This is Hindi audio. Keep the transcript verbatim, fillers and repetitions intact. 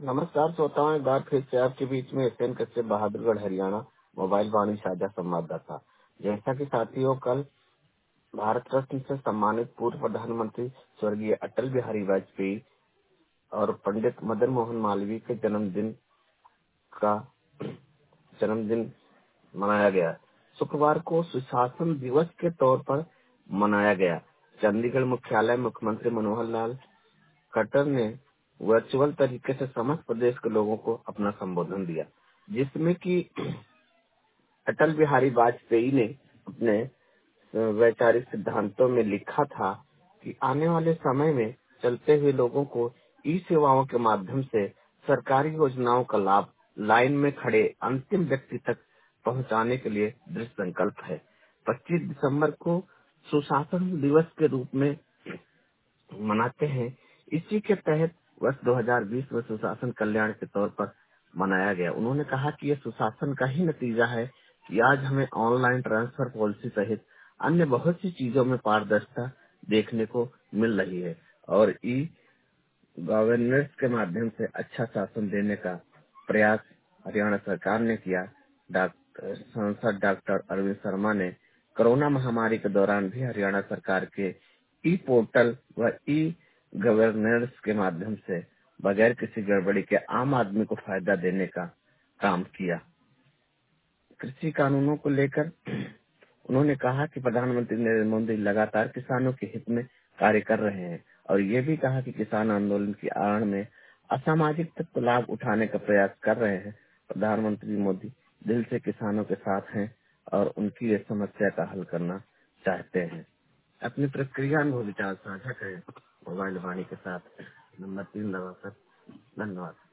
नमस्कार श्रोताओं, एक बार फिर से आपके बीच में एसएन कश्यप, बहादुरगढ़, हरियाणा, मोबाइल वाणी साझा संवाददाता। जैसा कि साथियों, कल भारत रत्न से सम्मानित पूर्व प्रधानमंत्री स्वर्गीय अटल बिहारी वाजपेयी और पंडित मदन मोहन मालवीय के जन्मदिन का जन्मदिन मनाया गया। शुक्रवार को सुशासन दिवस के तौर पर मनाया गया। चंडीगढ़ मुख्यालय मुख्यमंत्री मनोहर लाल खट्टर ने वर्चुअल तरीके से समस्त प्रदेश के लोगों को अपना संबोधन दिया, जिसमें कि अटल बिहारी वाजपेयी ने अपने वैचारिक सिद्धांतों में लिखा था कि आने वाले समय में चलते हुए लोगों को ई सेवाओं के माध्यम से सरकारी योजनाओं का लाभ लाइन में खड़े अंतिम व्यक्ति तक पहुंचाने के लिए दृढ़ संकल्प है। पच्चीस दिसंबर को सुशासन दिवस के रूप में मनाते हैं। इसी के तहत वर्ष दो हज़ार बीस में सुशासन कल्याण के तौर पर मनाया गया। उन्होंने कहा कि यह सुशासन का ही नतीजा है कि आज हमें ऑनलाइन ट्रांसफर पॉलिसी सहित अन्य बहुत सी चीजों में पारदर्शिता देखने को मिल रही है और ई गवर्नेंस के माध्यम से अच्छा शासन देने का प्रयास हरियाणा सरकार ने किया। डॉक्टर सांसद डॉक्टर अरविंद शर्मा ने कोरोना महामारी के दौरान भी हरियाणा सरकार के ई पोर्टल व ई गवर्नेंस के माध्यम से बगैर किसी गड़बड़ी के आम आदमी को फायदा देने का काम किया। कृषि कानूनों को लेकर उन्होंने कहा कि प्रधानमंत्री नरेंद्र मोदी लगातार किसानों के हित में कार्य कर रहे हैं और ये भी कहा कि किसान आंदोलन की आड़ में असामाजिक तत्व लाभ उठाने का प्रयास कर रहे हैं। प्रधानमंत्री मोदी दिल से किसानों के साथ हैं और उनकी ये समस्या का हल करना चाहते हैं। अपनी प्रतिक्रिया अनुभव विचार साझा करें मोबाइल वाणी के साथ नंबर तीन दबाकर। धन्यवाद।